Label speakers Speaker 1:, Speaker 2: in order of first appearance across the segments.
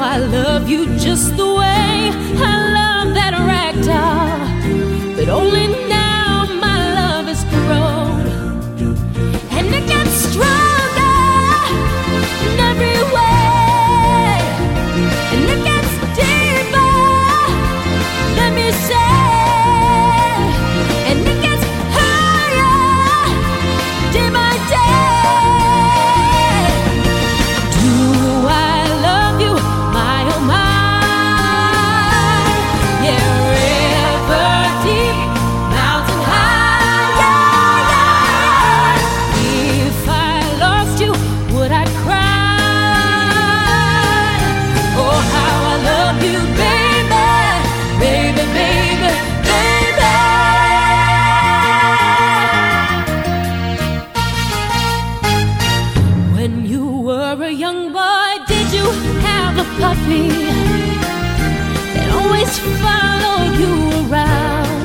Speaker 1: I love you just the way I love that rag doll. But only now my love has grown, and it gets stronger in every way, and it gets deeper, let me say, and it gets higher day by day. Do I love you? My oh my, yeah, river deep, mountain high, yeah, yeah. If I lost you, would I cry? Oh, how I love you, baby, baby, baby, baby. When you were a young boy, did you have a puppy that always followed you around?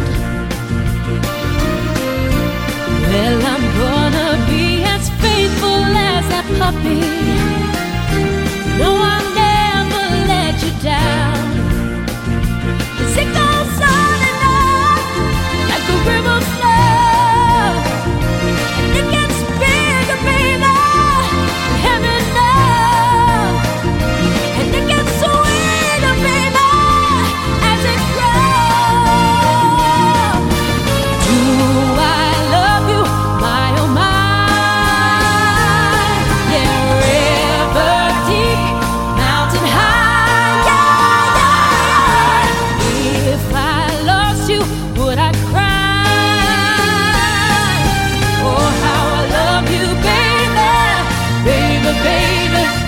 Speaker 1: Well, I'm gonna be as faithful as that puppy. No, I'll never let you down. 'Cause it goes on and on like a river flows, and it gets bigger, baby, heaven knows, and it gets sweeter, baby, as it grows. Do I love you? My oh my, yeah, river deep, mountain high, yeah, yeah. If I lost you, would I cry? Oh, how I love you, baby, baby, baby.